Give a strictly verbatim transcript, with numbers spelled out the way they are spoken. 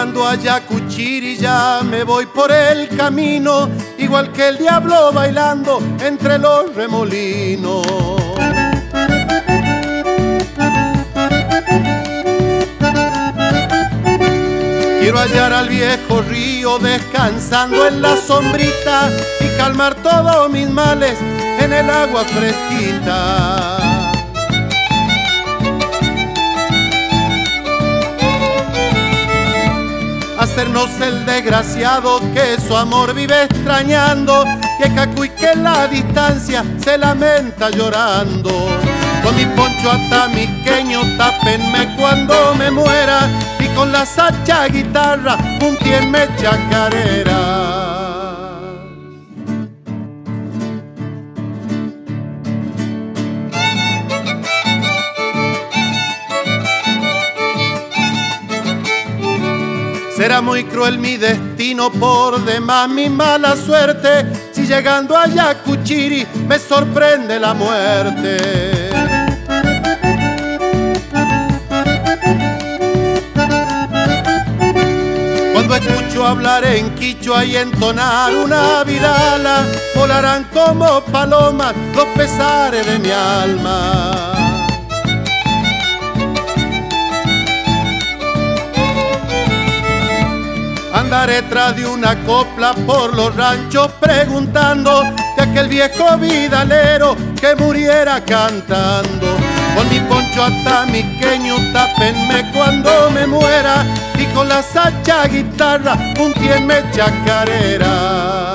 Llegando a Yacuchiri ya me voy por el camino, igual que el diablo bailando entre los remolinos. Quiero hallar al viejo río descansando en la sombrita y calmar todos mis males en el agua fresquita. Hacernos el desgraciado que su amor vive extrañando, y el cacuy que en la distancia se lamenta llorando. Con mi poncho atamisqueño tápenme cuando me muera, y con la sacha guitarra puntienme chacarera. Será muy cruel mi destino, por demás mi mala suerte, si llegando a Yacuchiri me sorprende la muerte. Cuando escucho hablar en quichua y entonar una vidala, volarán como palomas los pesares de mi alma. Andaré tras de una copla por los ranchos preguntando de aquel viejo vidalero que muriera cantando. Con mi poncho atamisqueño tápenme cuando me muera, y con la sacha guitarra puntienme chacarera.